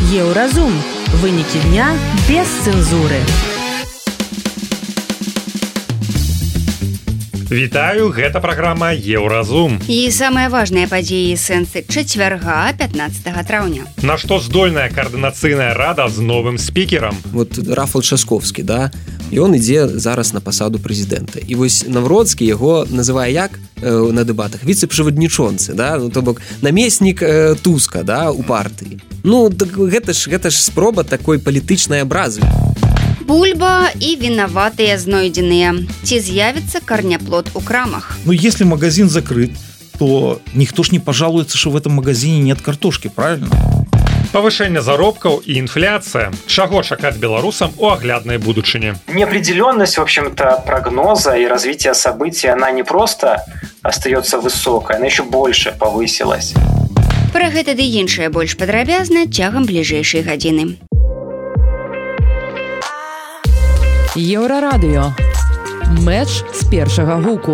Еўразум. Вынікі дня без цэнзуры. Вітаю, гэта праграма Еўразум. І самыя важныя падзеі сэнсы чацвярга 15 траўня. На што здольная коаардынацыйная рада з новым спікерам? Вот Рафал Часковскі, да? І он ідзе зараз на пасаду прэзідэнта. І вось Навроцкі яго называе як на дэбатах? Віцэ-праваднічонцы, да? Ну, то бок намеснік Туска, да, у партыі. Ну, так гэта ж спроба такой палітычнай абразы. Бульба и виноватые знойденные. Ці з'явится корнеплод у крамах? Ну, если магазин закрыт, то никто ж не пожалуется, что в этом магазине нет картошки, правильно? Павышэнне заробкаў і інфляцыя. Чаго чакаць беларусам у агляднай будучыні? Неопределенность, в общем-то, прогноза и развития событий, она не просто остается высокой, она еще больше повысилась. Пра гэта ды іншае больш падрабязна цягам бліжэйшай гадзіны. Еўрарадыё. Мэч з першага гуку.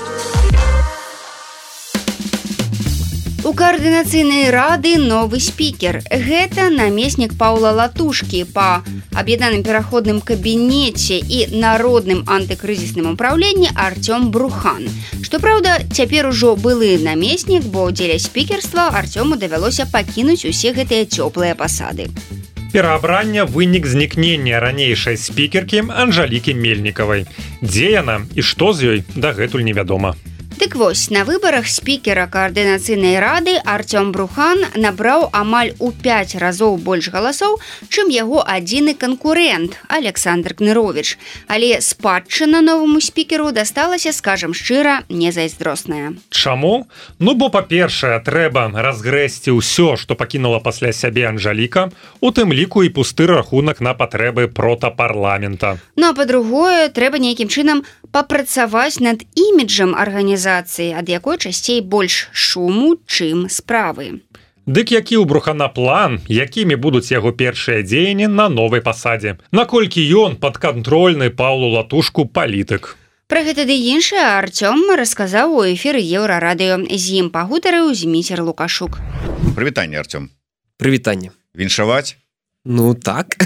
У коаардынацыйнай рады новы спікер. Гэта намеснік Паўла Латушкі па аб'яднаным пераходным кабінеце і народным антыкрызісным управленні Артём Брухан. Што праўда, цяпер ужо былы намеснік, бо дзеля спікерства Артёму давялося пакінуць усе гэтыя цёплыя пасады. Пераабрання вынік знікнення ранейшай спікеркі Анжалікі Мельнікавай. Дзе яна і што з ёй, дагэтуль невядома. Дык вось, на выбарах спікера коаардынацыйнай рады Артём Брухан набраў амаль у 5 разоў больш галасоў, чым яго адзіны канкурэнт Александр Кныровіч. Але спадчына новаму спікеру дасталася, скажам шчыра, незайздросная. Чаму? Ну, бо, па-першае, трэба разгрэсці ўсё, што пакінула пасля сябе Анжаліка, у тым ліку і пусты рахунак на патрэбы протапарламента. Ну, а па-другое, трэба нейкім чынам папрацаваць над іміджам арганізацыі, ад якой часцей больш шуму, чым справы. Дык які ў Брухана план, якімі будуць яго першыя дзеянні на новай пасадзе? Наколькі ён падкантрольны Паўлу Латушку палітык? Пра гэта ды іншае Артём расказаў у эфіры Еўрарадыё. З ім пагутарыў Зміцер Лукашук. Прывітанне, Артём. Прывітанне. Віншаваць? Ну, так.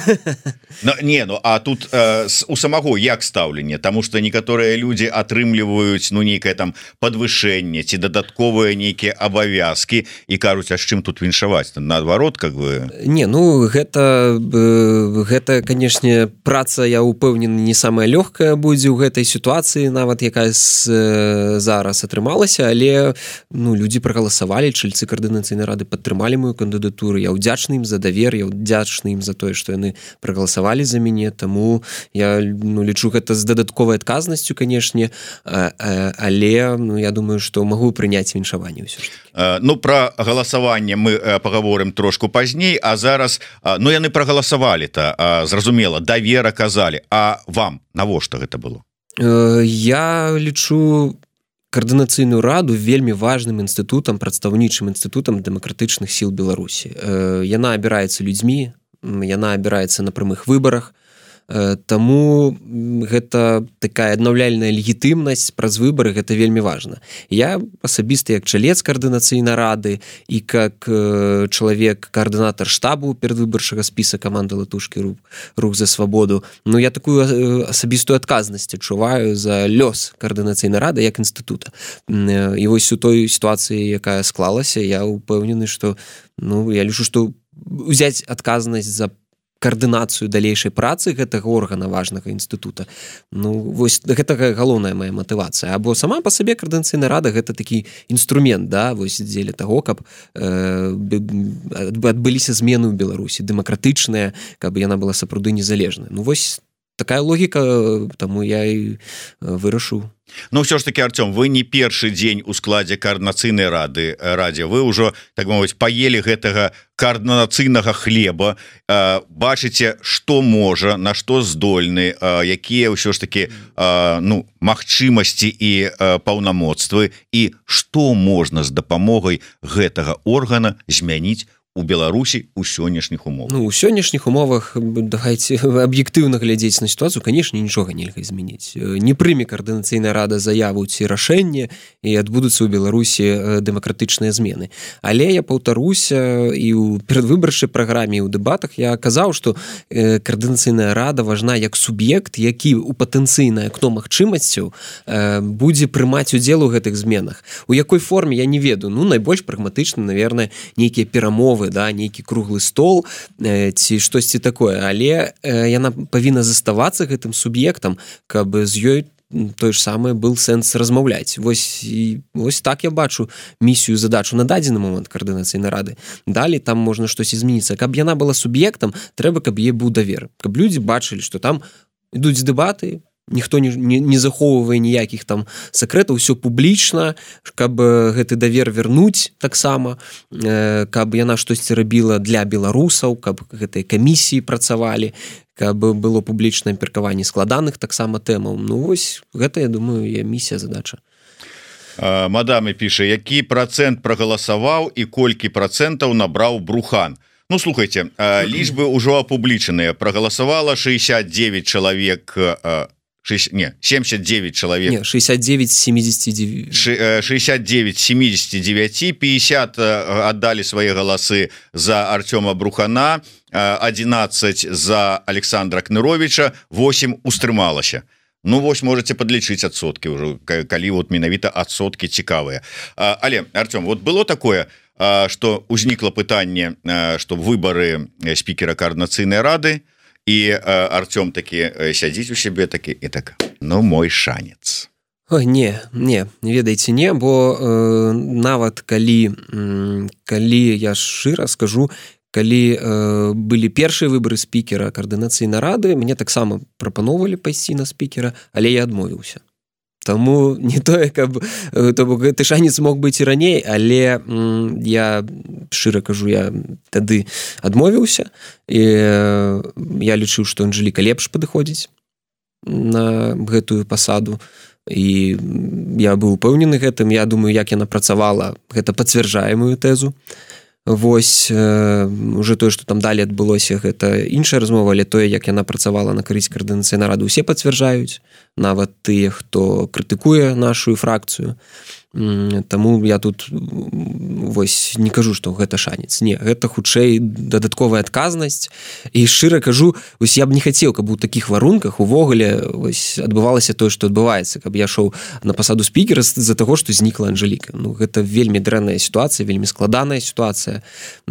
А тут у самого як стаўленне? Таму што некаторыя людзі атрымліваюць нейкае там падвышэнне ці дадатковыя нейкія абавязкі і кажуць, а з чым тут віншаваць? Наадварот, как бы... Не, ну, гэта, канешне, праца, я упэўнены, не самая лёгкая будзе ў гэтай сітуацыі, нават якая зараз атрымалася, але ну, людзі прагаласавалі, чальцы коаардынацыйнай рады падтрымалі мою кандыдатуру, я ўдзячны ім за давер, я ўдзячны ім за тое, што яны прагаласавалі за мяне, таму я лічу гэта з дадатковай адказнасцю, канешне, але я думаю, што магу прыняць віншаванне ўсё ж такі. Ну, пра галасаванне мы пагаворым трошку пазней, а зараз, ну, яны прагаласавалі-то, зразумела, давер аказалі, а вам навошта гэта было? Я лічу коаардынацыйную раду вельмі важным інстытутам, прадстаўнічым інстытутам дэмакратычных сіл Беларусі. Яна абіраецца людзьмі, яна абіраецца на прамых выбарах, таму гэта такая аднаўляльная легітымнасць праз выбары, гэта вельмі важна. Я асабіста як чалец коаардынацыйнай рады і как чалавек, коаардынатар штабу перадвыбарчага спіса каманды Латушкі рух за свабоду, ну я такую асабістую адказнасць адчуваю за лёс коаардынацыйнай рады як інстытута. І вось у той сітуацыі, якая склалася, я упэўнены, што ну я лічу, што узяць адказнасць за коаардынацыю далейшай працы гэтага органа важнага інстытута. Ну, вось гэта галоўная моя матывацыя. Або сама па сабе коаардынацыйная рада гэта такі інструмент, да, вось дзеля таго, каб адбыліся змены ў Беларусі, дэмакратычныя, каб яна была сапраўды незалежная. Ну, вось такая логіка, таму я і вырашыў. Ну, ўсё ж таки, Артём, вы не першы дзень у складзе коаардынацыйнай радзе, вы ўжо, так мовіць, паелі гэтага коаардынацыйнага хлеба, бачыце, што можа, на што здольны, якія ўсё ж таки ну, магчымасці і паўнамоцтвы, і што можна з дапамогай гэтага органа змяніць у Беларусі у сённяшніх умовах? Ну, у сённяшніх умовах давайте аб'ектыўна глядзець на сітуацыю, канешне, нічога нельга змяніць. Не прыме Каардынацыйная рада заяву ці рашэнне і адбудуцца ў Беларусі дэмакратычныя змены. Але я паўтаруся і ў перадвыбарчай праграме і ў дэбатах я казаў, што Каардынацыйная рада важна як суб'ект, які ў патэнцыйнае акно магчымасцяў будзе прымаць удзел у гэтых зменах. У якой форме я не ведаю. Ну, найбольш прагматычна, наверное, нейкія перамовы, да, нейкі круглы стол ці штосьці такое, але яна павінна заставацца гэтым суб'ектам, каб з ёй той ж самае был сэнс размаўляць. Вось так я бачу місію, задачу на дадзены момант Каардынацыйнай рады. Далей там можна штосьці змяніцца. Каб яна была суб'ектам, трэба, каб ей быў давер. Каб людзі бачылі, што там ідуць дэбаты, ніхто не захоўвае ніякіх там сакрэтаў, усё публічна, каб гэты давер вернуць таксама, каб яна штосьці рабіла для беларусаў, каб гэтыя камісіі працавалі, каб было публічнае абмеркаванне складаных таксама тэмаў. Ну вось гэта, я думаю, місія, задача. Мадамы піша, які працэнт прагаласаваў і колькі працэнтаў набраў Брухан? Ну, слухайте, лічбы ўжо апублічаныя. Прагаласавала 69 чалавек... 79 чалавек. Не, 69 з 79. 69 з 79, 50 аддалі свае галасы за Артёма Брухана, 11 за Александра Кныровіча, 8 устрымалася. Ну, вось можете подлічыць адсоткі ўжо, калі вот менавіта адсоткі цікавыя. Але, Артём, вот было такое, што узнікла пытанне, што выбары спікера Каардынацыйнай рады, і Артём такі сядзіць у сябе такі і так, ну, мой шанец. Ой, не, ведаеце, не, бо нават калі я шчыра скажу, калі былі першыя выбары спікера Каардынацыйнай рады, мне таксама прапаноўвалі пайсці на спікера, але я адмовіўся. Таму не тое, каб гэты шанец мог быць і раней, але я шчыра кажу, я тады адмовіўся, і я лічыў, што Анжэліка лепш падыходзіць на гэтую пасаду, і я быў упэўнены гэтым. Я думаю, як яна працавала, гэта пацвярджае маю тэзу. Вось уже тое, што там далей адбылося, гэта іншая размова, але тое, як яна працавала на карысць Каардынацыйнай рады, усе пацвярджаюць, нават тыя, хто крытыкуе нашу фракцыю. Таму я тут вось не кажу, што гэта шанец. Не, гэта хутчэй дадатковая адказнасць. І шчыра кажу, вось я б не хацеў, каб у такіх варунках увогуле вось адбывалася тое, што адбываецца, каб я шоў на пасаду спікера з-за таго, што знікла Анжэліка. Ну, гэта вельмі дрэнная сітуацыя, вельмі складаная сітуацыя,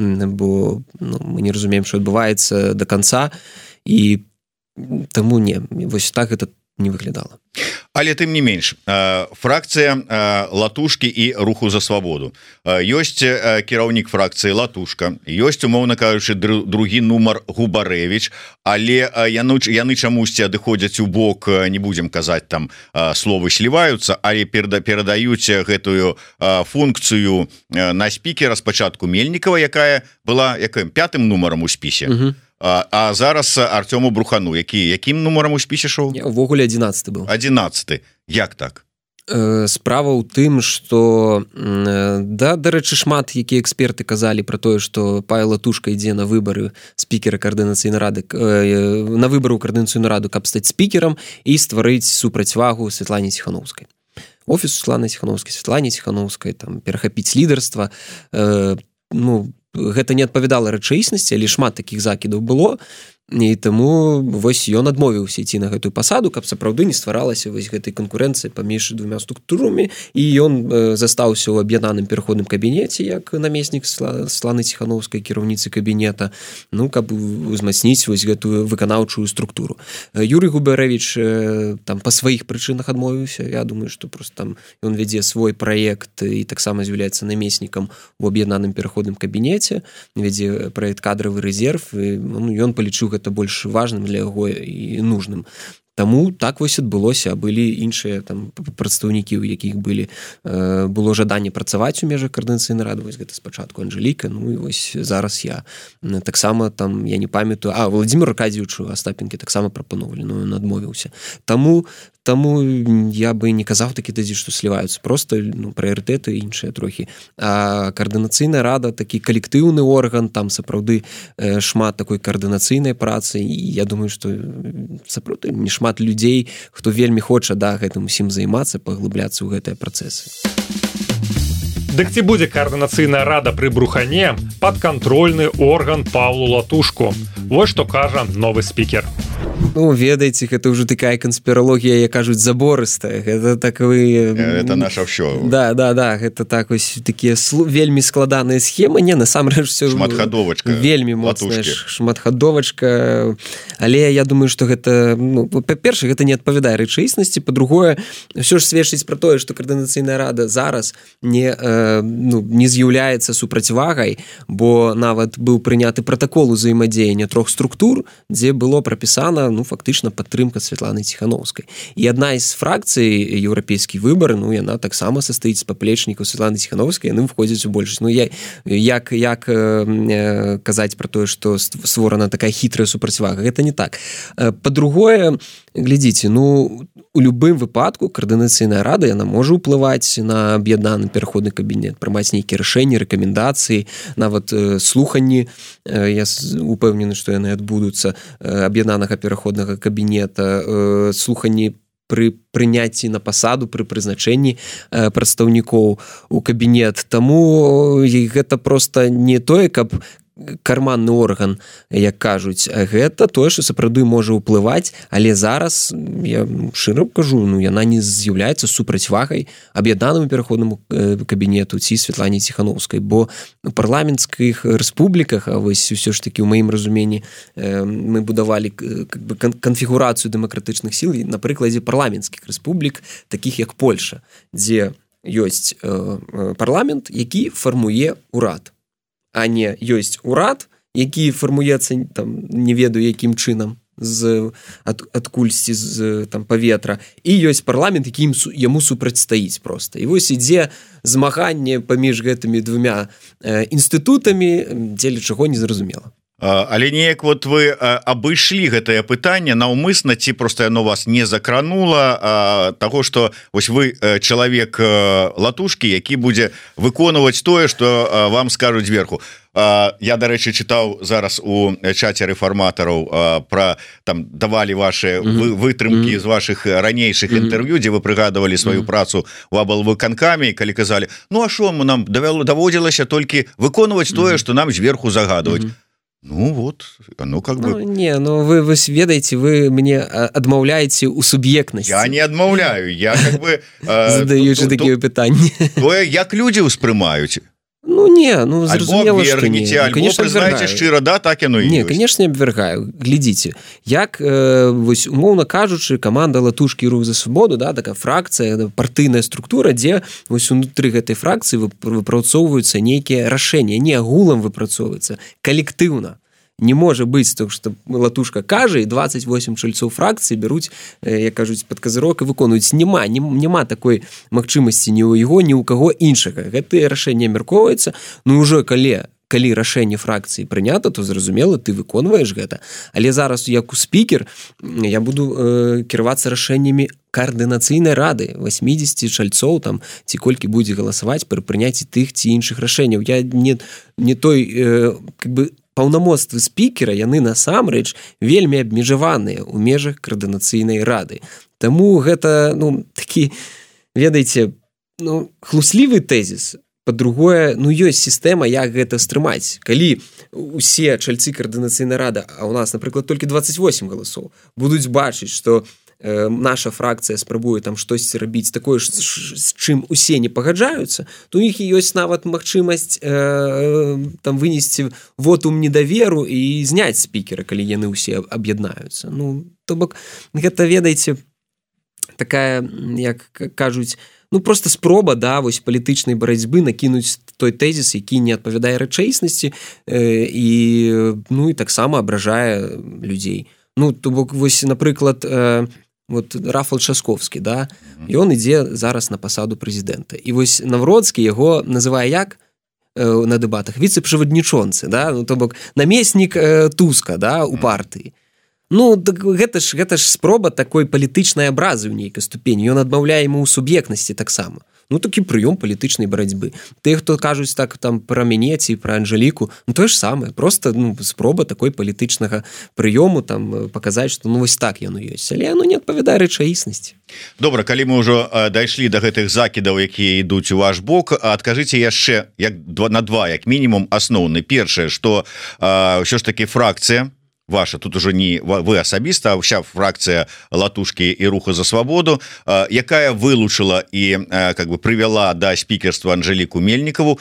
бо мы не разумеем, што адбываецца да канца, і таму не, вось так гэта не выглядала. Але тым не менш, фракцыя Латушкі і Руху за свабоду. Ёсць кіраўнік фракцыі Латушка, ёсць, умоўна кажучы, другі нумар Губарэвіч, але яны чамусьці адыходзяць у бок, не будзем казаць там словы сліваюцца, але перадаюць гэтую функцыю на спікера спачатку Мельнікава, якая была пятым нумарам у спісе. А зараз Артёму Брухану, якім нумарам у спісе шоў? Увогуле 11 быў. 11. Як так? Справа ў тым, што дарэчы, шмат якія эксперты казалі пра тое, што Павел Латушка ідзе на выбары спікера Каардынацыйнай рады, на выбары ў Каардынацыйную раду, каб стаць спікерам і стварыць супрацьвагу Святлане Ціханаўскай. Офіс Святланы Ціханаўскай, Святлане Ціханаўскай, там перахапіць лідарства. Ну, гэта не адпавядала рэчаіснасці, але шмат такіх закідаў было, і таму вось ён адмовіўся ісці на гэтую пасаду, каб сапраўды не стваралася вось гэтай канкурэнцыі паміж двума структурамі, і ён застаўся ў аб'яднаным пераходным кабінеце як намеснік Святланы Ціханаўскай, кіраўніцы кабінета, ну, каб узмацніць вось гэтую выканаўчую структуру. Юрый Губарэвіч там па сваіх прычынах адмовіўся. Я думаю, што проста там ён вядзе свой праект і таксама з'яўляецца намеснікам у аб'яднаным пераходным кабінеце, вядзе праект кадравы рэзерв, і ён палічыў гэта больш важным для яго і нужным. Таму так вось адбылося, былі іншыя там прадстаўнікі, у якіх было жаданне працаваць у межах Каардынацыйнай рады, вось гэта спачатку Анжэліка, ну і вось зараз я. Таксама там, я не памятаю, Владзіміру Аркадзевічу Астапенкі таксама прапаноўвалі, но ён адмовіўся. Таму Таму я бы не казаў такі тэзіс, што сліваюцца, просто прыярытэты іншыя трохі. А каардынацыйная рада такі калектыўны орган, там сапраўды шмат такой каардынацыйнай працы, і я думаю, што сапраўды не шмат людзей, хто вельмі хоча гэтым усім займацца, паглыбляцца ў гэтыя працэсы. Дык ці будзе каардынацыйная рада пры брухане падкантрольны орган Паўлу Латушку? Вось што кажа новы спікер. Ну, ведаеце, гэта ўжо такая канспіралогія, як кажуць, заборыстая. Гэта так вы... Это наша ўсё. Да, гэта так вось такія вельмі складаныя схемы. Не, насамрэч всё... Шматхадовачка. Вельмі моцная шматхадовачка. Але я думаю, што гэта... Па-першае, гэта не адпавядае рэчаіснасці. Па-другое, ўсё ж сведчыць пра тое, што каардынацыйная рада зараз не з'яўляецца супрацьвагай, бо нават быў прыняты пратакол узаемадзеяння 3 структур, дзе было прапісана фактычна падтрымка Святланы Ціхановскай. І адна з фракцый еўрапейскі выбар, яна таксама састаіць з паплечнікаў Святланы Ціхановскай, яны входзяць у большасць. Як казаць пра тое, што створана такая хітрая супрацьвага? Гэта не так. Па-другое, глядзіце, у любым выпадку каардынацыйная рада, яна можа ўплываць на аб'яднаны пераходны кабінет, прымаць нейкія рашэнні, рэкамендацыі, нават слуханні, я упэўнены, што яны адбудуцца, аб'яднанага пераходнага кабінета, слуханні пры прыняцці на пасаду, пры прызначэнні прадстаўнікоў у кабінет. Таму гэта проста не тое, каб карманны орган, як кажуць, гэта тое, што сапраўды можа ўплываць, але зараз, я шчыра кажу, яна не з'яўляецца супрацьвагай аб'яднанаму пераходнаму кабінету ці Святлане Ціхановскай, бо у парламенцкіх рэспубліках, а вось усё ж такі ў маім разуменні мы будавалі канфігурацыю дэмакратычных сіл на прыкладзе парламенцкіх рэспублік, такіх як Польша, дзе ёсць парламент, які фармуе ўрад. А не ёсць урад, які фармуецца, не ведаю якім чынам, адкульсьці з паветра, і ёсць парламент, які яму супрацьстаіць проста. І вось ідзе змаганне паміж гэтымі двумя інстытутамі, дзеля чаго незразумела. Але неяк вы абышлі гэтае пытанне наўмысна, ці проста яно вас не закранула таго, што вось вы чалавек Латушкі, які будзе выконваць тое, што вам скажуць зверху. Я, дарэчы, чытаў зараз у чаце рэфарматараў пра давалі ваши вытрымкі з вашых ранейшых інтэрв'ю, дзе вы прыгадывалі сваю працу у аблвыканкаме, калі казалі, а што нам даводзілася толькі выконваць тое, што нам зверху загадваюць. Вы ведаеце, вы мне адмаўляеце ў суб'ектнасці. Я не адмаўляю, я задаючы такія пытанні. Тое, як людзі ўспрымаюць. Зразумела, што не. Прызнаеце шчыра, так яно і ёсць. Не, конечно, абвяргаю. Глядзіце, як, вось, умоўна кажучы, каманда Латушкі Рух за свабоду, такая фракцыя, партыйная структура, дзе вось унутры гэтай фракцыі выпрацоўваюцца нейкія рашэнні, не агулам выпрацоўваюцца, калектыўна. Не можа быць то, што Латушка кажа, і 28 чальцоў фракцыі бяруць, як кажуць, пад казырок і выконваюць. Няма такой магчымасці ні ў яго, ні ў каго іншага. Гэтыя рашэнні абмяркоўваюцца. Ўжо калі рашэнне фракцыі прынята, то зразумела, ты выконваеш гэта. Але зараз, як у спікер, я буду кіравацца рашэннямі каардынацыйнай рады 80 чальцоў ці колькі будзе галасаваць пры прыняцці тых ці іншых рашэнняў. Я не той, паўнамоцтвы спікера, яны насамрэч вельмі абмежаваныя ў межах каардынацыйнай рады. Таму гэта, такі, ведаеце, хлуслівы тэзіс. Па-другое, ёсць сістэма, як гэта стрымаць. Калі усе чальцы каардынацыйнай рады, а ў нас, напрыклад, толькі 28 галасоў, будуць бачыць, што наша фракцыя спрабуе штосьці рабіць такое, з чым усе не пагаджаюцца, то у іх ёсць нават магчымасць вынесці вотум недаверу і зняць спікера, калі яны ўсе аб'яднаюцца. То бок, гэта, ведаеце, такая, як кажуць, проста спроба, вось палітычнай барацьбы накінуць той тэзіс, які не адпавядае рэчаіснасці і таксама абражае людзей. То бок, вось, напрыклад, Рафал Часковскі, ён ідзе зараз на пасаду прэзідэнта. І вось Навроцкі яго называе як на дэбатах? Віцэ-праваднічонцы, то бок намеснік Туска у партыі. Ну гэта ж спроба такой палітычнай абразы ў нейкай ступені, ён адмаўляе яму ў суб'ектнасці таксама. Ну такі прыём палітычнай барацьбы. Тыя, хто кажуць так там пра мяне ці пра Анжаліку, ну тое ж самае, просто спроба такой палітычнага прыёму там паказаць, што вось так яно ёсць, але яно не адпавядае рэчаіснасці. Добра, калі мы ўжо дайшлі да гэтых закідаў, якія ідуць у ваш бок, адкажыце яшчэ на два як мінімум асноўны. Першае, што ўсё ж такі фракцыя ваша, тут уже не вы асабіста, а ўся фракцыя Латушкі і Руха за свабоду, якая вылучыла і как бы прывяла да спікерства Анжаліку Мельнікаву,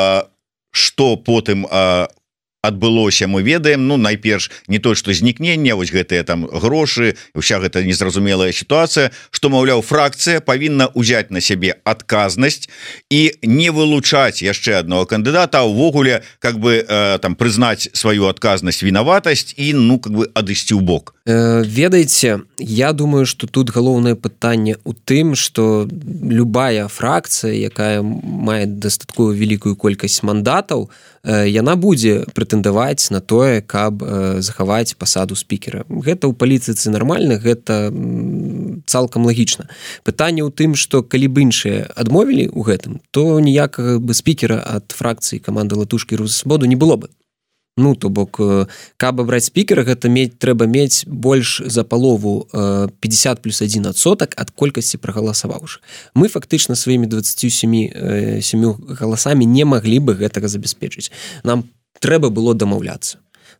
што потым адбылося, мы ведаем. Ну найперш не то, што знікнення, вось гэтыя там грошы, уся гэта незразумелая сітуацыя, што маўляў фракцыя павінна ўзяць на сябе адказнасць і не вылучаць яшчэ аднаго кандыдата, а ўвогуле как бы там прызнаць сваю адказнасць, вінаватасць і ну как бы адысці ў бок. Ведаеце, я думаю, што тут галоўнае пытанне ў тым, што любая фракцыя, якая мае дастаткова вялікую колькасць мандатаў, яна будзе прэтэндаваць на тое, каб захаваць пасаду спікера. Гэта ў палітыцы нармальна, гэта цалкам лагічна. Пытанне ў тым, што калі б іншыя адмовілі ў гэтым, то ніякага бы спікера ад фракцыі каманды Латушкі і Руха за свабоду не было бы. Ну, то бок, каб абраць спікера, гэта трэба мець больш за палову 50+1% ад колькасці прагаласаваўшых. Мы фактычна сваімі 27 галасамі не маглі бы гэтага забяспечыць. Нам трэба было дамаўляцца.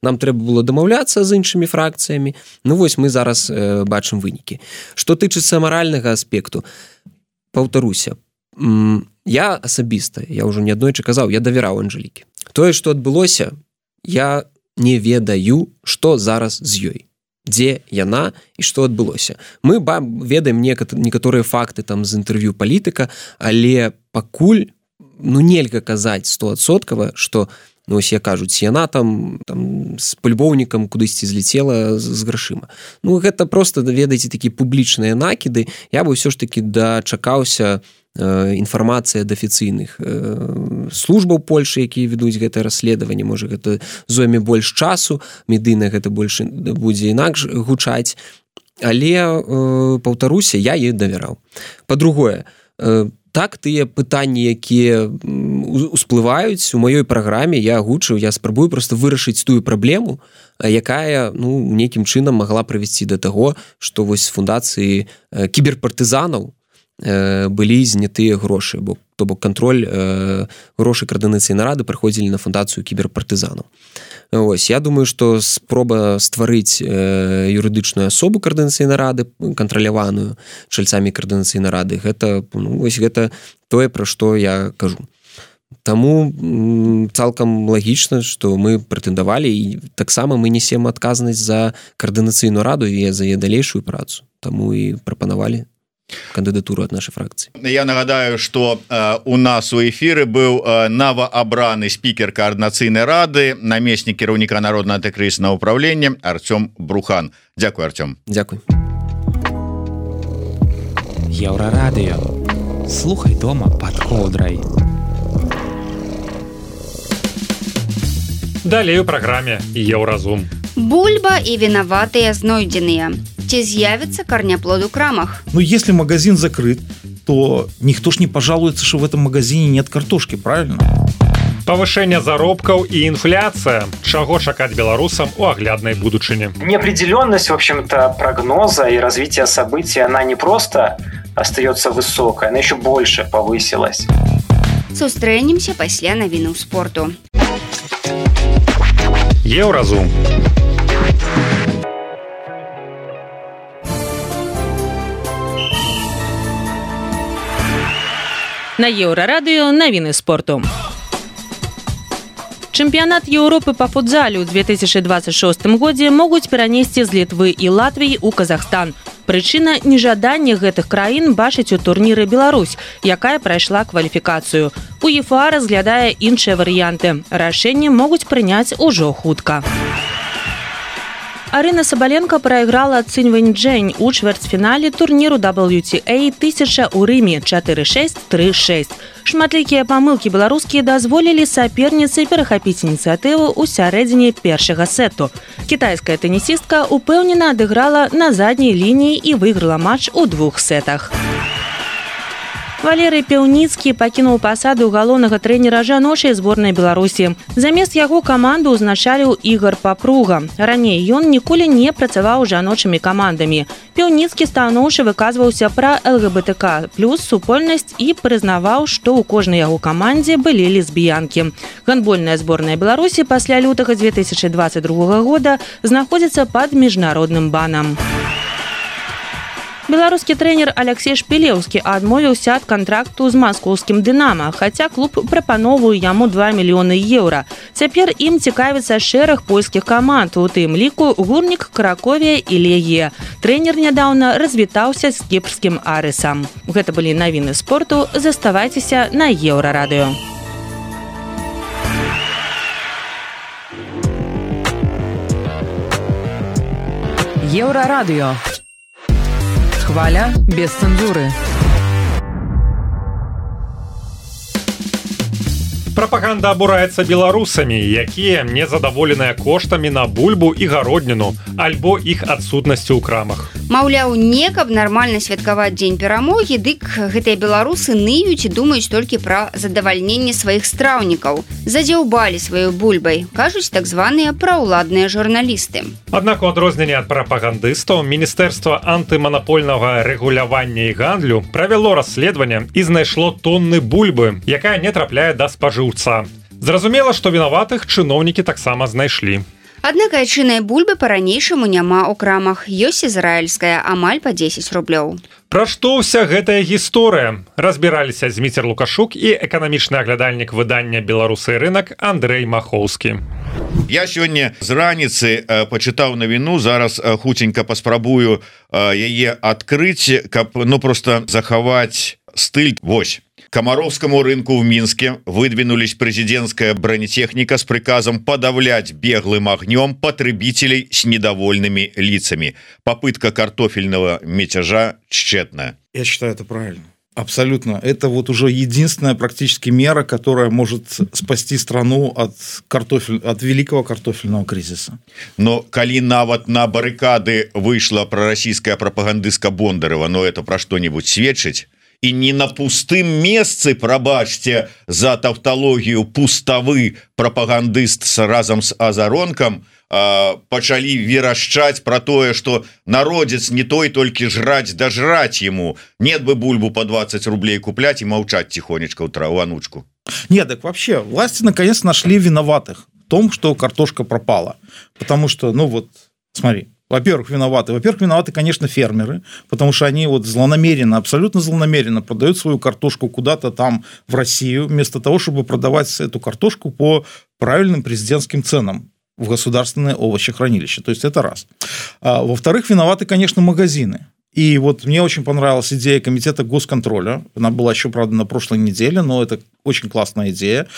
З іншымі фракцыямі. Ну, вось мы зараз бачым вынікі. Што тычыцца маральнага аспекту, паўтаруся, я асабіста, я ўжо неаднойчы казаў, я давяраў Анжалікі. Тое, што адбылося, я не ведаю, што зараз з ёй, дзе яна і што адбылося. Мы ведаем некаторыя факты там з інтэрв'ю палітыка, але пакуль нельга казаць 100%, што ну, ось я кажуць, яна там з пальбоўнікам кудысьці зляцела з грашыма. Ну гэта просто, ведаеце, такі публічныя накіды. Я бы ўсё ж такі дачакаўся інфармацыя дафіцыйных службаў Польшы, якія ведуць гэтае расследаванне. Можа, гэта зойме больш часу, медыйна гэта больш будзе інакш гучаць. Але, паўтаруся, я ёй давяраў. Па-другое, так, тыя пытанні, якія усплываюць у маёй праграме, я агучыў, я спрабую проста вырашыць тую праблему, якая, ну, нейкім чынам магла прывесці да таго, што вось з фундацыі кіберпартызанаў былі знятыя грошы, то бок кантроль грошы коордынацыйнай рады праходзілі на фундацыю кіберпартызанаў. Ось, я думаю, што спроба стварыць юрыдычную асобу коордынацыйнай рады, кантраляваную чальцамі коордынацыйнай рады, гэта, ну, вось гэта тое, пра што я кажу. Таму цалкам лагічна, што мы прэтэндавалі, і таксама мы несем адказнасць за коордынацыйную раду і за яе далейшую працу. Таму і прапанавалі кандыдатуру ад нашай фракцыі. Я нагадаю, што у нас у эфіры быў новаабраны спікер коордынацыйнай рады, намеснік кіраўніка народнага антыкрызіснага ўпраўлення Артём Брухан. Дзякуй, Артём. Дзякуй. Еўрарадыё. Слухай дома пад коўдрай. Далей у праграме Еўразум. Бульба і вінаватыя знойдзеныя. Ці з'явіцца карняплод у крамах? Ну, если магазин закрыт, то никто ж не пожалуется, что в этом магазине нет картошки, правильно? Павышэнне заробкаў і інфляцыя. Чаго чакаць беларусам у агляднай будучыні? Неопределенность, в общем-то, прогноза и развития событий, она не просто остается высокой, она еще больше повысилась. Сустрэнемся пасля навінаў спорту. Еўразум. На Еўрарадыё навіны спорту. Чэмпіянат Еўропы па футзале ў 2026 годзе могуць перанесці з Літвы і Латвіі ў Казахстан. Прычына – нежаданне гэтых краін бачыць у турніры Беларусь, якая прайшла кваліфікацыю. УЕФА разглядае іншыя варыянты. Рашэнне могуць прыняць ужо хутка. Арына Сабаленко прайграла Цинь Вэньчжэнь у чвэрцьфінале турніру WTA 1000 у Рыме 4-6, 3-6. Шматлікія памылкі беларускія дазволілі саперніцы перахапіць ініцыятыву ў сярэдзіне першага сету. Кітайская тэнісістка упэўнена адыграла на задняй лініі і выйграла матч у 2 сетах. Валерый Пяўніцкі пакінуў пасаду галоўнага трэнера жаночай зборнай Беларусі. Замест яго каманду ўзначаліў Ігор Папруга. Раней ён ніколі не працаваў з жаночымі камандамі. Пяўніцкі станоўча выказваўся пра ЛГБТК плюс супольнасць і прызнаваў, што ў кожнай яго камандзе былі лесбіянкі. Гандбольная зборная Беларусі пасля лютага 2022 года знаходзіцца пад міжнародным банам. Беларускі трэнер Алексей Шпілеўскі адмовіўся ад кантракту з маскоўскім «Дынама», хаця клуб прапановвае яму 2 мільёны еўра. Цяпер ім цікавіцца шэраг польскіх каманд, у тым ліку «Гурнік», «Краковія» і «Легія». Трэнер нядаўна развітаўся з кіпрскім «Арысам». Гэта былі навіны спорту. Заставайцеся на Еўрарадыё. Еўрарадыё. Хваля без цензуры. Прапаганда абураецца беларусамі, якія незадаволеныя коштамі на бульбу і гародніну, альбо іх адсутнасцю ў крамах. Маўляў, не каб нармальна святкаваць дзень перамогі, дык гэтыя беларусы ныюць і думаюць толькі пра задавальненне сваіх страўнікаў. Задзяўбалі сваёй бульбай, кажуць так званыя праўладныя журналісты. Аднак у адрозненне ад прапагандыстаў, Міністэрства антыманапольнага рэгулявання і гандлю правяло расследаванне і знайшло тонны бульбы, якая не трапляе да спажыўцаў. Зразумела, што вінаватых чыноўнікі таксама знайшлі. Аднак айчынай бульбы па-ранейшаму няма ў крамах. Ёсць ізраільская, амаль па 10 рублёў. Пра што ўся гэтая гісторыя? Разбіраліся Зміцер Лукашук і эканамічны аглядальнік выдання «Беларусы і рынак» Андрэй Махоўскі. Я сёння з раніцы пачытаў навіну, зараз хуценька паспрабую яе адкрыць, каб проста захаваць стыль. Вось. Комаровскому рынку в Минске выдвинулись президентская бронетехника с приказом подавлять беглым огнем потребителей с недовольными лицами. Попытка картофельного мятежа тщетная. Я считаю, это правильно. Абсолютно. Это вот уже единственная практически мера, которая может спасти страну от великого картофельного кризиса. Но коли нават на баррикады вышла пророссийская пропагандистка Бондарева, но это про что-нибудь сведчыць? І не на пустым месцы, прабачце за тавталогію, пуставы прапагандыст разам з Азаронкам пачалі верашчаць пра тое, што народец не той толькі жраць да жраць ему. Нет бы бульбу по 20 рублей куплять и молчать тихонечко у анучку. Нет, так вообще власти наконец нашли виноватых в том, что картошка пропала. Потому что, смотри, Во-первых, виноваты, конечно, фермеры, потому что они вот злонамеренно, абсолютно злонамеренно продают свою картошку куда-то там в Россию, вместо того, чтобы продавать эту картошку по правильным президентским ценам в государственное овощехранилище. То есть это раз. Во-вторых, виноваты, конечно, магазины. И вот мне очень понравилась идея комитета госконтроля. Она была еще, правда, на прошлой неделе, но это очень классная идея.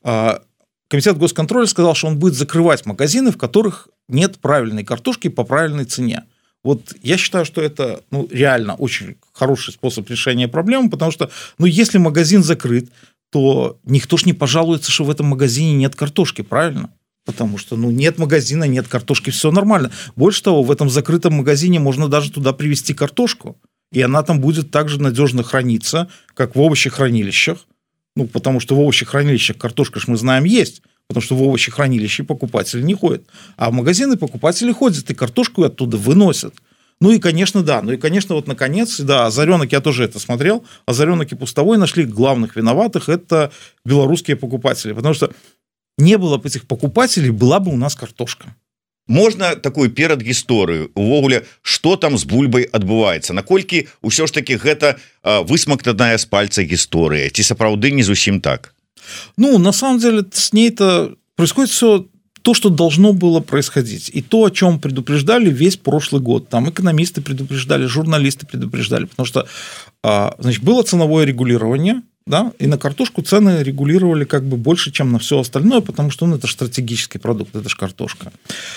Комитет госконтроля сказал, что он будет закрывать магазины, в которых нет правильной картошки по правильной цене. Вот я считаю, что это реально очень хороший способ решения проблемы, потому что если магазин закрыт, то никто ж не пожалуется, что в этом магазине нет картошки, правильно? Потому что нет магазина, нет картошки, все нормально. Больше того, в этом закрытом магазине можно даже туда привезти картошку, и она там будет так же надежно храниться, как в овощехранилищах. Потому что в овощехранилищах картошка, мы знаем, есть, потому что в овощехранилище покупатели не ходят. А в магазины покупатели ходят и картошку оттуда выносят. И, конечно, вот наконец, Озаренок, я тоже это смотрел, Озаренок и Пустовой нашли главных виноватых, это белорусские покупатели, потому что не было бы этих покупателей, была бы у нас картошка. Можна такую перадгісторыю увогуле, што там з бульбай адбываецца, наколькі ўсё ж таки гэта высмактаная з пальца гісторыя, ці сапраўды не зусім так? На самом деле с ней-то происходит все то, что должно было происходить, и то, о чем предупреждали весь прошлый год. Там экономисты предупреждали, журналисты предупреждали, потому что было ценовое регулирование, да, и на картошку цены регулировали как бы больше, чем на все остальное, потому что это же стратегический продукт, это же картошка.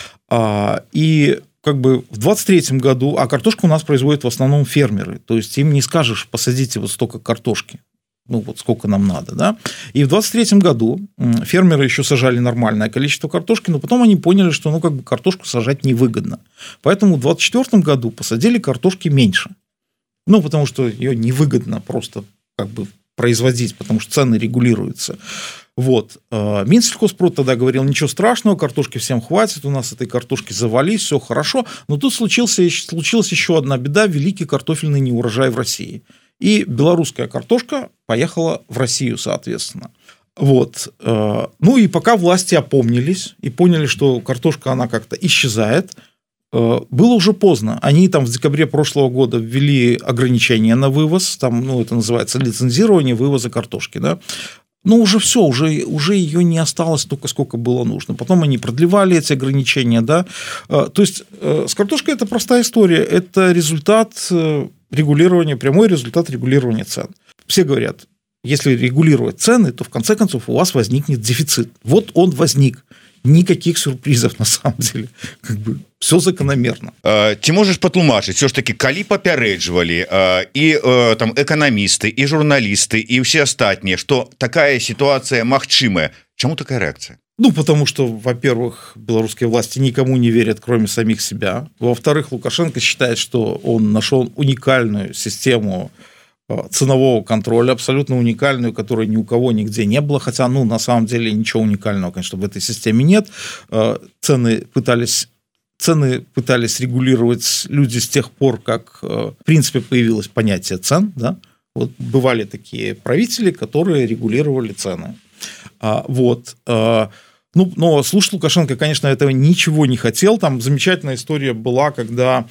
И как бы в 23-м году, а картошку у нас производят в основном фермеры, то есть им не скажешь, посадите вот столько картошки. ну вот сколько нам надо, да. И в 23 году фермеры еще сажали нормальное количество картошки, но потом они поняли, что, ну, как бы картошку сажать невыгодно. Поэтому в 24 году посадили картошки меньше. Ну, потому что ее невыгодно просто как бы производить, потому что цены регулируются. Вот. Минсельхозпрод тогда говорил, ничего страшного, картошки всем хватит, у нас этой картошки завались, все хорошо. Но тут случилась еще одна беда, великий картофельный неурожай в России. И белорусская картошка поехала в Россию, соответственно. Вот. Ну и пока власти опомнились и поняли, что картошка, она как-то исчезает, было уже поздно. Они там в декабре прошлого года ввели ограничения на вывоз, там, ну, это называется лицензирование вывоза картошки, да. Но уже все, уже ее не осталось столько, сколько было нужно. Потом они продлевали эти ограничения, да. То есть с картошкой это простая история, это результат регулирования, прямой результат регулирования цен. Все говорят, если регулировать цены, то в конце концов у вас возникнет дефицит. Вот он возник. Никаких сюрпризов на самом деле, как бы все закономерно. Ці можаш патлумачыць все ж таки, калі папярэджвалі і там эканамісты і журналісты і ўсе астатнія, что такая ситуация магчымая, чаму такая реакция? Ну, потому что, во-первых, белорусские власти никому не верят, кроме самих себя. Во-вторых, Лукашенко считает, что он нашел уникальную систему ценового контроля, абсолютно уникальную, которой ни у кого нигде не было, хотя, ну, на самом деле ничего уникального, конечно, в этой системе нет. Цены пытались регулировать люди с тех пор, как, в принципе, появилось понятие цен, да? Вот бывали такие правители, которые регулировали цены. Вот. Ну, но слушать Лукашенко, конечно, этого ничего не хотел. Там замечательная история была, когда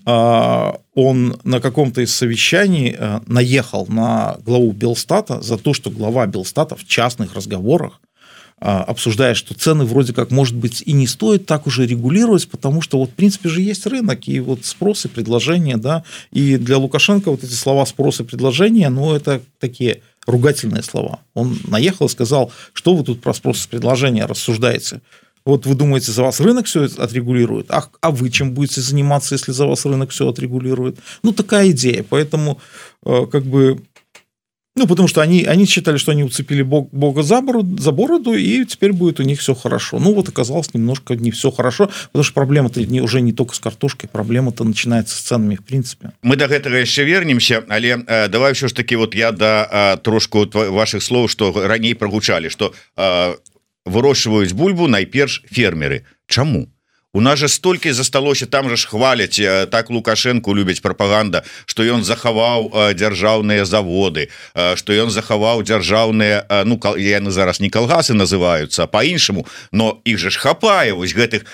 он на каком-то из совещаний наехал на главу Белстата за то, что глава Белстата в частных разговорах обсуждает, что цены вроде как, может быть, и не стоит так уже регулировать, потому что вот в принципе же есть рынок, и вот спрос и предложение, да, и для Лукашенко вот эти слова спрос и предложение, ну, это такие ругательные слова. Он наехал и сказал, что вы тут про спрос и предложение рассуждаете. Вот вы думаете, за вас рынок все отрегулирует, а вы чем будете заниматься, если за вас рынок все отрегулирует? Ну, такая идея. Поэтому, как бы, ну, потому что они считали, что они уцепили Бога за бороду, и теперь будет у них все хорошо. Ну, вот оказалось немножко не все хорошо, потому что проблема-то уже не только с картошкой, проблема-то начинается с ценами, в принципе. Мы до гэтага яшчэ вернемся, але давай все ж таки, вот я да трошку ваших слов, что раней прогучали, что вырошчваюць бульбу найперш фермеры. Чаму? У нас же столькі засталося, там же ж хваляць, так Лукашенко любіць прапаганда, што ён захаваў дзяржаўныя заводы, што ён захаваў дзяржаўныя, ну, яны зараз не калгасы называюцца, а по-іншаму, но іх же ж хапае вось гэтых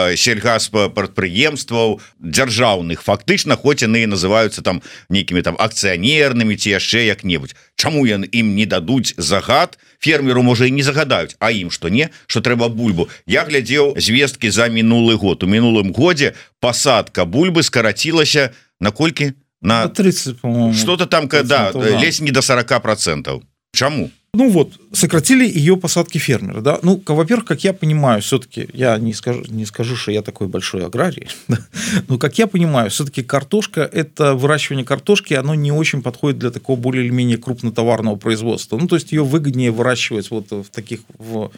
сельгаспрадпрыемстваў дзяржаўных, фактычна, хоць яны называюцца там нейкімі там акцыянернымі ці яшчэ як-небудзь. Чаму ім не дадуць загад? Фермеру, можа, і не загадаюць, а ім што не, што трэба бульбу. Я глядзеў звесткі за мінулы год. У мінулым годзе пасадка бульбы скарацілася на колькі? На 30, по-моему. Что-то там, да, лезь не до 40%. Чаму? Ну вот, сократили ее посадки фермера, да. Ну, во-первых, как я понимаю, все-таки я не скажу, что я такой большой аграрий, но как я понимаю, все-таки картошка, это выращивание картошки, оно не очень подходит для такого более или менее крупнотоварного производства. Ну, то есть ее выгоднее выращивать вот в таких, в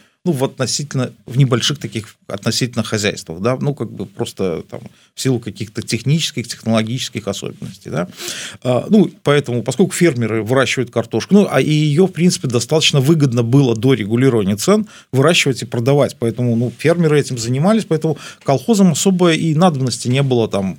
небольших таких относительно хозяйствах, да, ну, как бы просто там в силу каких-то технических, технологических особенностей, да. Ну, поэтому, поскольку фермеры выращивают картошку, ну, а и ее, в принципе, достаточно выгодно было до регулирования цен выращивать и продавать, поэтому, ну, фермеры этим занимались, поэтому колхозам особо и надобности не было там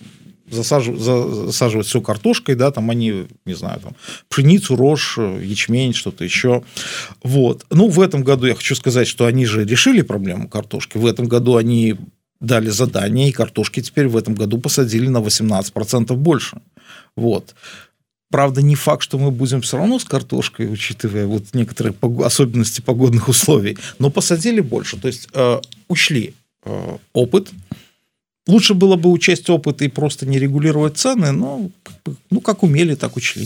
засаживать все картошкой, да, там они, не знаю, там, пшеницу, рожь, ячмень, что-то еще. Вот. Ну, в этом году я хочу сказать, что они же решили проблему картошки. В этом году они дали задание, и картошки теперь в этом году посадили на 18% больше. Вот. Правда, не факт, что мы будем все равно с картошкой, учитывая вот некоторые особенности погодных условий, но посадили больше. То есть учли опыт. Лучше было бы учесть опыт и просто не регулировать цены, но ну, как умели, так учли.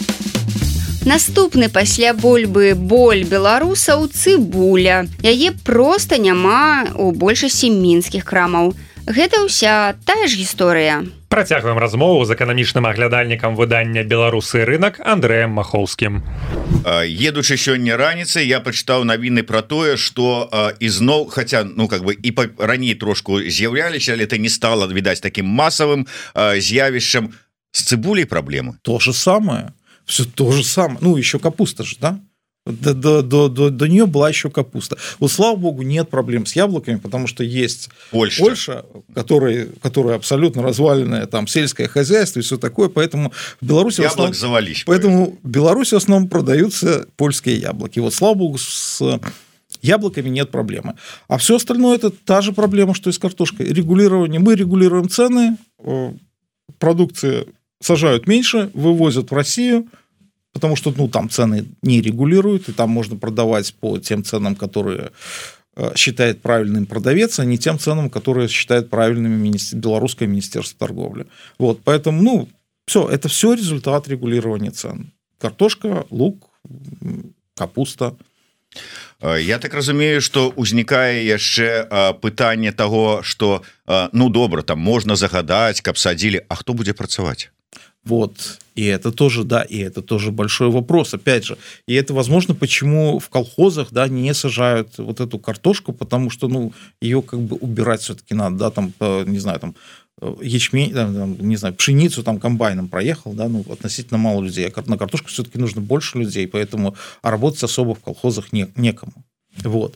Наступны пасля бульбы боль беларусаў цыбуля. Яе проста няма ў большасці мінскіх крамаў. Гэта ўся тая ж гісторыя. Працягваем размову з эканамічным аглядальнікам выдання «Беларусы рынок» Андрэем Махоўскім. Едучы сёння раніцай я пачытаў навіны пра тое, што ізноў, хаця і раней трошку з'яўляліся, але это не стало, відаць, таким масавым з'явішчам. С цибулей проблемы? То же самое. Все то же самое. Ну, еще капуста же, да? До нее была еще капуста. Вот, слава богу, нет проблем с яблоками, потому что есть Польша, которая абсолютно разваленная, там сельское хозяйство и все такое, поэтому в Беларуси в Беларуси в основном продаются польские яблоки. Вот, слава богу, с яблоками нет проблемы. А все остальное это та же проблема, что и с картошкой. Регулирование. Мы регулируем цены, продукции сажают меньше, вывозят в Россию, потому что там цены не регулируют, и там можно продавать по тем ценам, которые считает правильным продавец, а не тем ценам, которые считает правильными Белорусское министерство торговли. Вот, поэтому, все, это все результат регулирования цен. Картошка, лук, капуста. Я так разумею, што узнікае яшчэ пытанне таго, што добра, там можна загадаць, каб садзілі, а хто будзе працаваць? Вот, и это тоже, да, и это тоже большой вопрос, опять же, и это, возможно, почему в колхозах, да, не сажают вот эту картошку, потому что, ее как бы убирать все-таки надо, да, там, не знаю, там, ячмень, там, не знаю, пшеницу там комбайном проехал, да, относительно мало людей, а на картошку все-таки нужно больше людей, поэтому работать особо в колхозах некому, вот,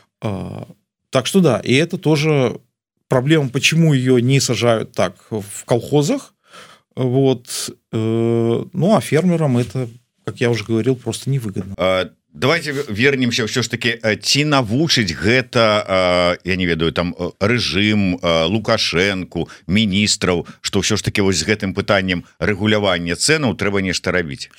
так что, да, и это тоже проблема, почему ее не сажают так в колхозах. Вот, а фермерам это, как я уже говорил, просто невыгодно. Давайте вернемся все ж таки, ці навучыць гэта, я не ведаю, там рэжым, Лукашенко, міністраў, што ўсё ж таки вось з гэтым пытаннем рэгулявання цэнаў трэба нешта рабіць.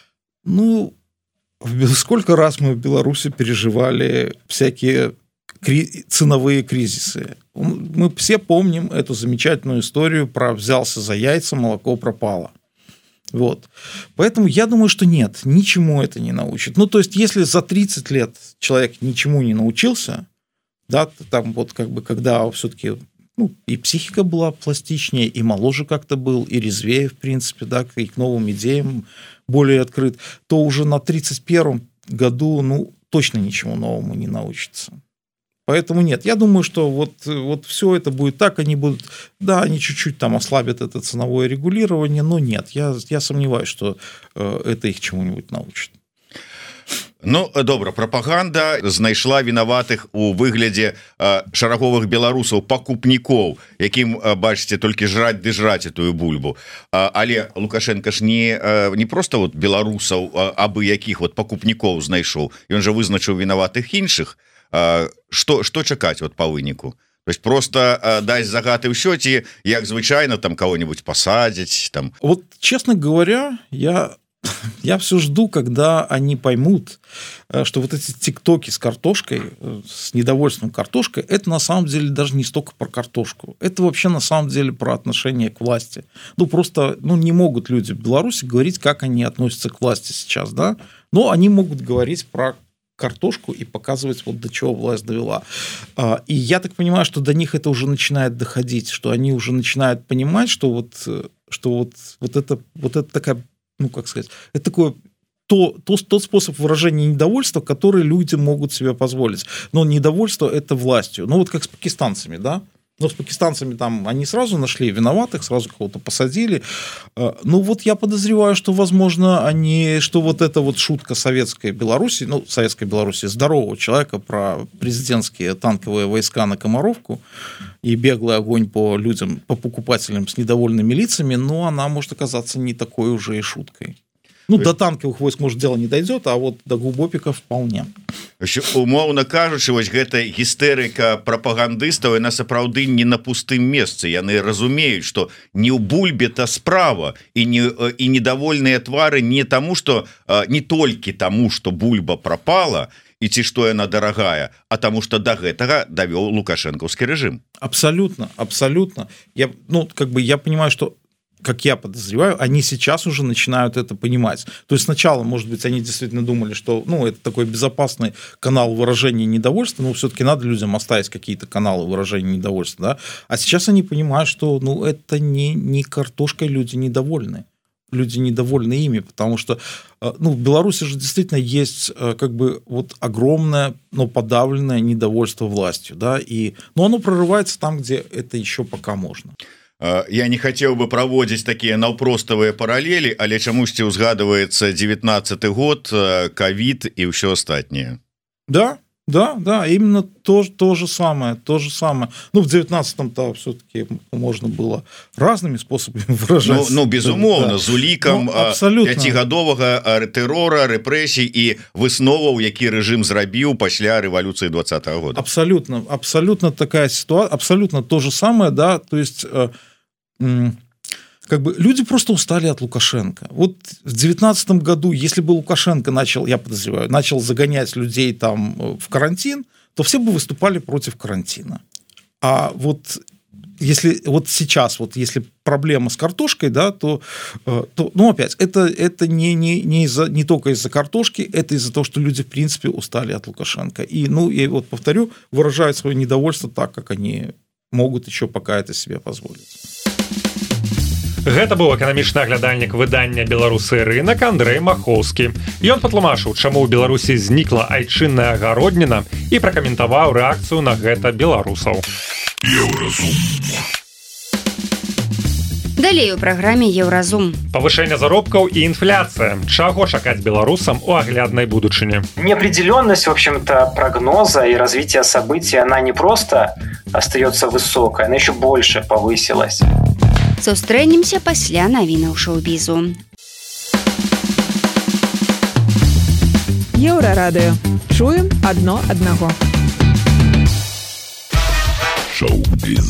Сколько раз мы в Беларуси переживали всякие ценовые кризисы. Мы все помним эту замечательную историю про «взялся за яйца, молоко пропало». Вот. Поэтому я думаю, что нет, ничему это не научит. То есть, если за 30 лет человек ничему не научился, да, там вот как бы, когда все-таки и психика была пластичнее, и моложе как-то был, и резвее, в принципе, да, и к новым идеям более открыт, то уже на 31-м году, точно ничему новому не научится. Поэтому нет, я думаю, что вот все это будет так, они будут, да, они чуть-чуть там ослабят это ценовое регулирование, но нет, я сомневаюсь, что это их чему-нибудь научит. Добра, прапаганда знайшла вінаватых у выглядзе шараговых беларусаў, пакупнікоў, якім, бачыце, толькі жраць ды жраць этую бульбу. Але Лукашенко ж не просто вот беларусаў, абы якіх вот пакупнікоў знайшоў, ён жа вызначыў вінаватых іншых. Что чакаць вот по выніку? То есть просто даць загад и ўсё, ці як звычайно там кого-нибудь посадить там? Вот, честно говоря, я все жду, когда они поймут, что вот эти тиктоки с картошкой, с недовольством картошкой, это на самом деле даже не столько про картошку. Это вообще на самом деле про отношение к власти. Просто не могут люди в Беларуси говорить, как они относятся к власти сейчас, да? Но они могут говорить про картошку и показывать, вот до чего власть довела. И я так понимаю, что до них это уже начинает доходить, что они уже начинают понимать, что это такая, как сказать, это такое тот способ выражения недовольства, который люди могут себе позволить. Но недовольство это властью. Вот как с пакистанцами, да? Но с пакистанцами там они сразу нашли виноватых, сразу кого-то посадили. Вот я подозреваю, что, возможно, что вот эта вот шутка советской Беларуси, здорового человека про президентские танковые войска на Комаровку и беглый огонь по людям, по покупателям с недовольными лицами, она может оказаться не такой уже и шуткой. До танковых войск, может, дело не дойдет, а вот до глубоких вполне. Умоўна кажучы, вось гэта гістэрыка прапагандыстаў, яна сапраўды не на пустым месцы. Яны разумеюць, што не ў бульбе-то справа, і недовольныя твары не толькі таму, што бульба пропала, і ці што яна дарагая, а таму, што да гэтага давёў лукашэнкаўскі рэжым. Абсолютно. Я понимаю, что как я подозреваю, они сейчас уже начинают это понимать. То есть сначала, может быть, они действительно думали, что это такой безопасный канал выражения недовольства, но все-таки надо людям оставить какие-то каналы выражения недовольства. Да? А сейчас они понимают, что это не картошкой люди недовольны. Люди недовольны ими, потому что в Беларуси же действительно есть огромное, но подавленное недовольство властью. Да? Но оно прорывается там, где это еще пока можно. Я не хотел бы проводить такие наўпроставыя параллели, але чамусьці узгадывается 19-й год, ковид и все остальное. Да, именно то же самое. В 19-м-то все-таки можно было разными способами выражаться. Безумовно, да. З улікам 5гадовага тэрора, рэпрэсій і высноваў, які рэжым зрабіў пасля рэволюции 20-го года. Абсолютно такая ситуация, абсолютно то же самое, да, то есть люди просто устали от Лукашенко. Вот в 19 году, если бы Лукашенко начал загонять людей там в карантин, то все бы выступали против карантина. А вот если сейчас, если проблема с картошкой, да, то опять, это не только из-за картошки, это из-за того, что люди, в принципе, устали от Лукашенко. И, я повторю, выражают свое недовольство так, как они могут еще пока это себе позволить. Гэта быў эканамічны аглядальнік выдання «Беларусы рынак» Андрэй Махоўскі. Ён патлумачыў, чаму ў Беларусі знікла айчынная агародніна і пракаментаваў рэакцыю на гэта беларусаў. Далей у праграме «Еўразум». Павышэнне заробкаў і інфляцыя. Чаго чакаць беларусам у агляднай будучыні? Неопределенность, в общем-то, прогноза и развития событий, она не просто остается высокой, она еще больше повысилась. Сустрэнемся пасля навінаў шоу-бізу. Еўрарадыё. Чуем адно аднаго. Шоу-біз.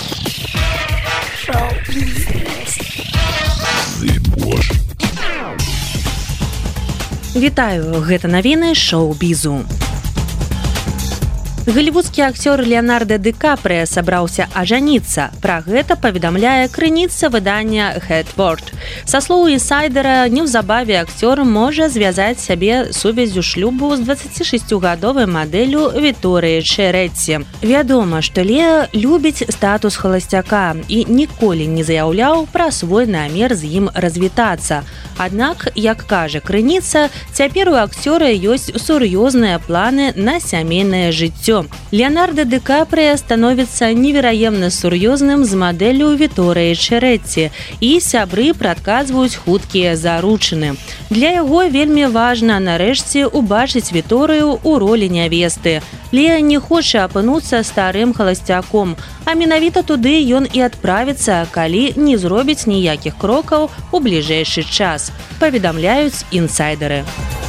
Вітаю, гэта навіны шоу-бізу. Голливудскі акцёр Леонардо Ди Капрыа сабраўся ажаніцца. Пра гэта паведамляе крыніца выдання Headword. Са слоў інсайдера, неўзабаве акцёр можа звязаць сябе сувяззю шлюбу з 26-гадовай мадэллю Вікторыяй Чэрэтці. Вядома, што Леа любіць статус халасцяка і ніколі не заяўляў пра свой намер з ім развітацца. Аднак, як кажа крыніца, цяпер у акцёра ёсць сур'ёзныя планы на сямейнае жыццё. Леонардо Ди Капрыа становіцца невераемна сур'ёзным з мадэллю Вікторыяй Чэрэтці, і сябры прадказваюць хуткія заручыны. Для яго вельмі важна нарэшце убачыць Вікторыю ў ролі нявесты. Леа не хоча апынуцца старым халасцяком, а менавіта туды ён і адправіцца, калі не зробіць ніякіх крокаў у бліжэйшы час, паведамляюць інсайдеры.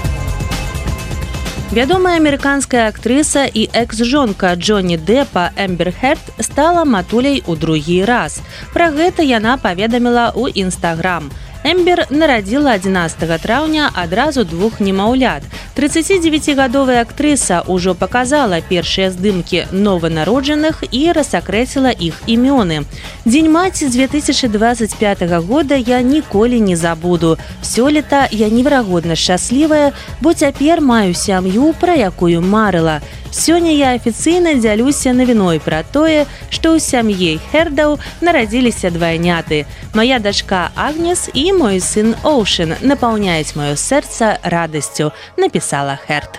Вядомая амерыканская актрыса і экс-жонка Джонні Дэпа Эмбер Херд стала матуляй у другі раз. Пра гэта яна паведаміла ў Інстаграм. Эмбер нарадзіла 11 траўня адразу 2 немаўлят. 39-гадовая актрыса ўжо паказала першыя здымкі нованароджаных і рассакрэціла іх імёны. Дзень маці з 2025 года я ніколі не забуду. Сёлета я неверагодна шчаслівая, бо цяпер маю сям'ю, пра якую марыла. Сёння я афіцыйна дзялюся навіной пра тое, што ў сям'і Хердаў нарадзіліся двайняты. Мая дачка Агнес і мой сын Оушен напаўняюць маё сэрца радасцю, напісала Херд.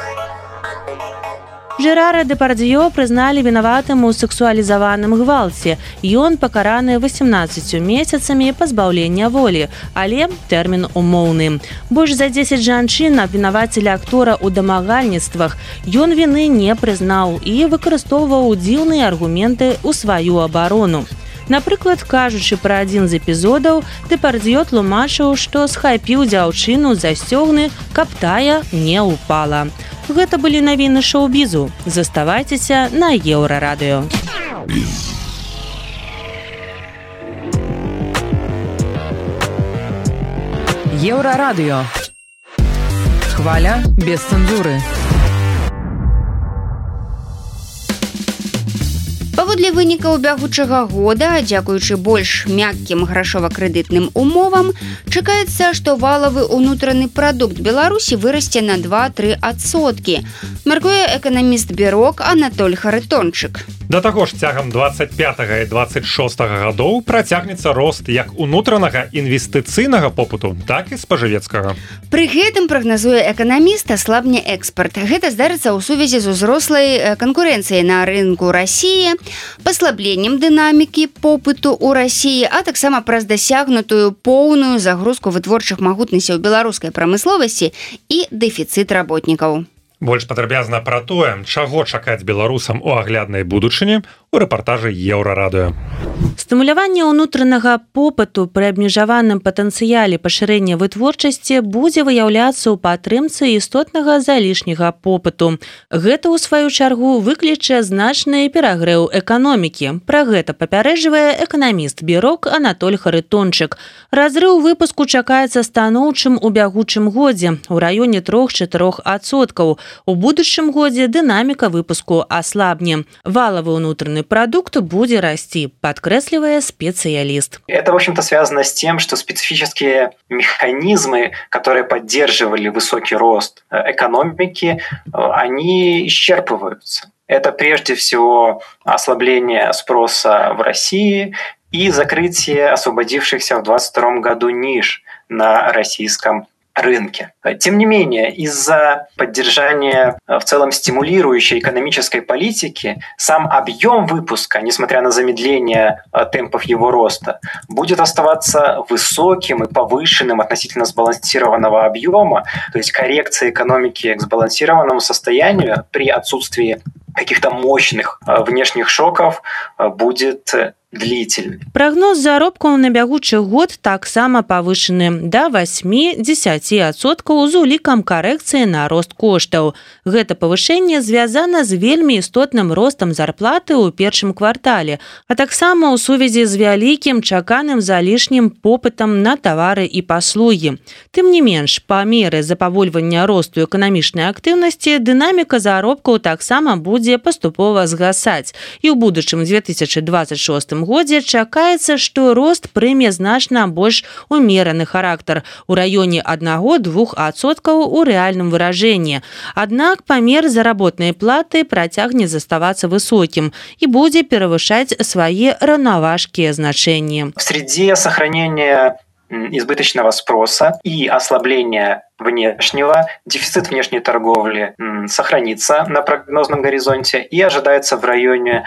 Жерара Дэпардьё прызналі вінаватым у сексуалізаваным гвалце. Ён пакараны 18 месяцамі пазбаўлення волі, але тэрмін умоўны. Больш за 10 жанчын абвінавацілі актора ў дамагальніцтвах. Ён віны не прызнаў і выкарыстоўваў дзіўныя аргументы ў сваю абарону. Напрыклад, кажучы пра адзін з эпізодаў, Дэпардьё тлумачыў, што схапіў дзяўчыну за сцёгны, каб тая не ўпала. Гэта былі навіны шоу-бізу. Заставайцеся на Еўрарадыё. Еўрарадыё. Хваля без цэнзуры. Паводле вынікаў бягучага года, дзякуючы больш мяккім грашова-крэдытным умовам, чакаецца, што валавы ўнутраны прадукт Беларусі вырасце на 2-3%. Мяркуе эканаміст Бюрок Анатоль Харитончык. Да таго ж цягам 25 і 26 гадоў працягнецца рост як унутранага інвестыцыйнага попыту, так і спажывецкага. Пры гэтым прагназуе эканаміст, аслабне экспарт. Гэта здарыцца ў сувязі з узрослай канкурэнцыяй на рынку Расіі, паслабленнем дынамікі попыту ў Расіі, а таксама праз дасягнутую поўную загрузку вытворчых магутнасцяў беларускай прамысловасці і дэфіцыт работнікаў. Больш падрабязна пра тое, чаго чакаць беларусам у агляднай будучыні, у рэпартажы Еўрарадыё. Стымуляванне ўнутранага попыту пры абмежаваным патэнцыяле пашырэння вытворчасці будзе выяўляцца ў падтрымцы істотнага залішняга попыту. Гэта, у сваю чаргу, выкліча значны перагрэў эканомікі. Пра гэта папярэджвае эканаміст Бюрок Анатоль Харитончык. Разрыў выпуску чакаецца станоўчым у бягучым годзе ў раёне 3-4%. У будучым годзе дынаміка выпуску аслабне. Валавы ўнутраны продукт будет расти, подкресливая специалист. Это, в общем-то, связано с тем, что специфические механизмы, которые поддерживали высокий рост экономики, они исчерпываются. Это прежде всего ослабление спроса в России и закрытие освободившихся в 2022 году ниш на российском рынке. Тем не менее, из-за поддержания в целом стимулирующей экономической политики сам объем выпуска, несмотря на замедление темпов его роста, будет оставаться высоким и повышенным относительно сбалансированного объема, то есть коррекция экономики к сбалансированному состоянию при отсутствии каких-то мощных внешних шоков будет длительны. Прогноз заробкаў на бягучы год таксама павышаны да 8-10% з улікам карэкцыі на рост коштаў. Гэта павышэнне звязана з вельмі істотным ростам зарплаты ў першым квартале, а таксама ў сувязі з вялікім чаканым залішнім попытам на тавары і паслугі. Тым не менш, па меры запавольвання росту эканамічнай актыўнасці дынаміка заробкаў таксама будзе паступова згасаць. І ў будучым 2026 годзе чакаецца, што рост прыме значна больш умераны характар у раёне 1-2% у рэальным выражэнні. Аднак памер заработнай платы працягне заставацца высокім і будзе перавышаць свае раўнаважкія значэнні. В среде сохранения избыточного спроса и ослабления внешнего, дефицит внешней торговли сохранится на прогнозном горизонте и ожидается в районе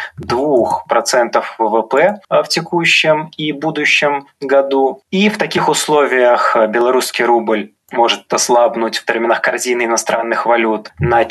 2% ВВП в текущем и будущем году. И в таких условиях белорусский рубль может ослабнуть в терминах корзины иностранных валют на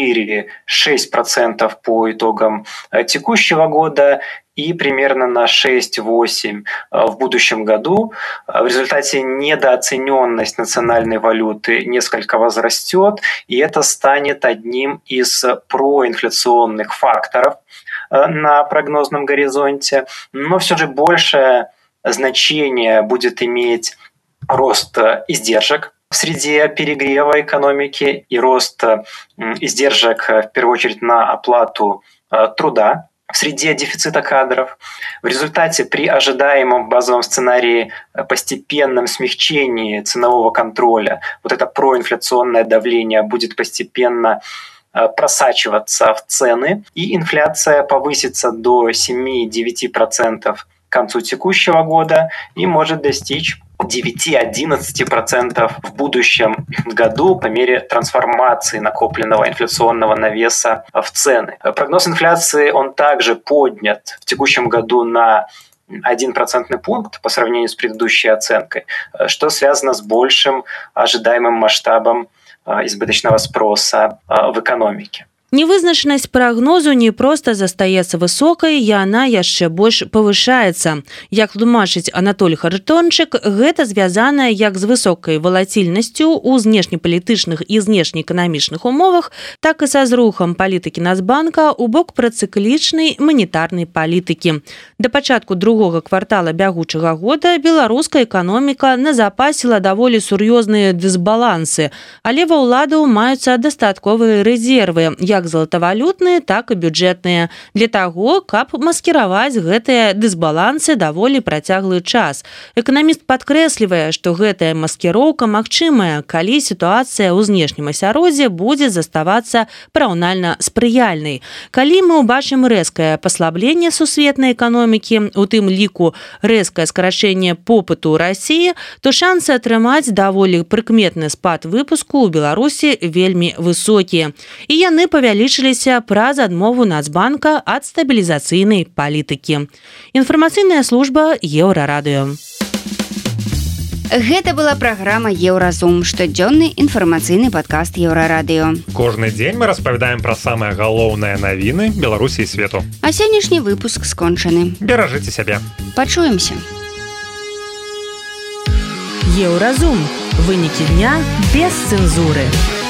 4-6% по итогам текущего года и примерно на 6-8% в будущем году. В результате недооцененность национальной валюты несколько возрастет, и это станет одним из проинфляционных факторов на прогнозном горизонте. Но все же большее значение будет иметь рост издержек в среде перегрева экономики и рост издержек, в первую очередь, на оплату труда в среде дефицита кадров. В результате при ожидаемом базовом сценарии постепенном смягчении ценового контроля вот это проинфляционное давление будет постепенно просачиваться в цены, и инфляция повысится до 7-9% к концу текущего года и может достичь 9-11% в будущем году по мере трансформации накопленного инфляционного навеса в цены. Прогноз инфляции, он также поднят в текущем году на 1 процентный пункт по сравнению с предыдущей оценкой, что связано с большим ожидаемым масштабом избыточного спроса в экономике. Невызначанасць прагнозу не проста застаецца высокай, яна яшчэ больш павышаецца. Як тлумачыць Анатоль Харитончык, гэта звязана як з высокай валацільнасцю ў знешнепалітычных і знешнеэканамічных умовах, так і са зрухам палітыкі Нацбанка ў бок працыклічнай манетарнай палітыкі. Да пачатку другога квартала бягучага года беларуская эканоміка назапасіла даволі сур'ёзныя дысбалансы, але ва ўладаў маюцца дастатковыя рэзервы, як як золатавалютныя, так і бюджэтныя, для таго, каб маскіраваць гэтыя дысбалансы даволі працяглы час. Эканаміст падкрэслівае, што гэтая маскіроўка магчымая, калі сітуацыя ў знешнім асяроддзі будзе заставацца параўнальна спрыяльнай. Калі мы ўбачым рэзкае паслабленне сусветнай эканомікі, у тым ліку рэзкае скарачэнне попыту ў Расіі, то шансы атрымаць даволі прыкметны спад выпуску ў Беларусі вельмі высокія. І яны павялічыліся праз адмову Нацбанка ад стабілізацыйнай палітыкі. Інфармацыйная служба Еўрарадыё. Гэта была праграма Еўразум, штодзённы інфармацыйны падкаст Еўрарадыё. Кожны дзень мы распавядаем пра самыя галоўныя навіны Беларусі і свету. А сённяшні выпуск скончаны. Беражыце сябе. Пачуемся. Еўразум. Вынікі дня без цэнзуры.